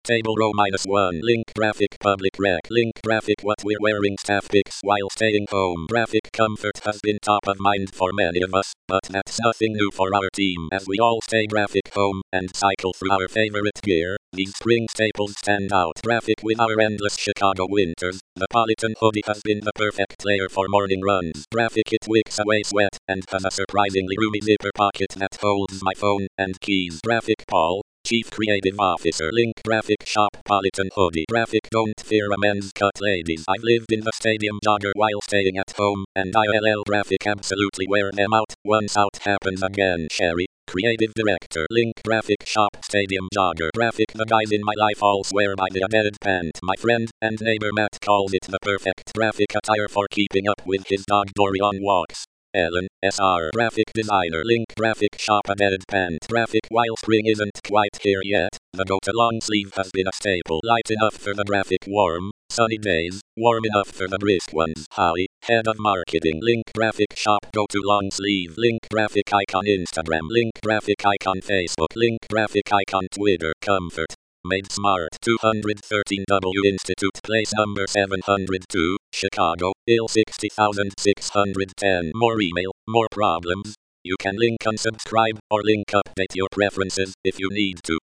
Table row -1. Link graphic public rec. Link graphic what we're wearing staff pics while staying home. Graphic comfort has been top of mind for many of us, but that's nothing new for our team as we all stay graphic home and cycle through our favorite gear. These spring staples stand out. Graphic with our endless Chicago winters. The Politan hoodie has been the perfect layer for morning runs. Graphic it wicks away sweat and has a surprisingly roomy zipper pocket that holds my phone and keys. Graphic Paul, Chief Creative Officer. Link graphic shop Politan hoodie. Graphic don't fear a men's cut ladies. I've lived in the stadium jogger while staying at home and ILL graphic absolutely wear them out once out happens again. Sherry, Creative Director. Link graphic shop stadium jogger. Graphic the guys in my life all swear by the added pant. My friend and neighbor Matt calls it the perfect graphic attire for keeping up with his dog Dory on walks. Ellen, SR. Graphic designer. Link graphic shop added pant. Graphic while spring isn't quite here yet, the go-to long sleeve has been a staple. Light enough for the graphic warm, sunny days, warm enough for the brisk ones. Holly, Head of Marketing. Link graphic shop go-to long sleeve. Link graphic icon Instagram. Link graphic icon Facebook. Link graphic icon Twitter. Comfort. Made smart. 213W Institute Place number 702, Chicago, IL 60610. More email, more problems. You can link unsubscribe or link update your preferences if you need to.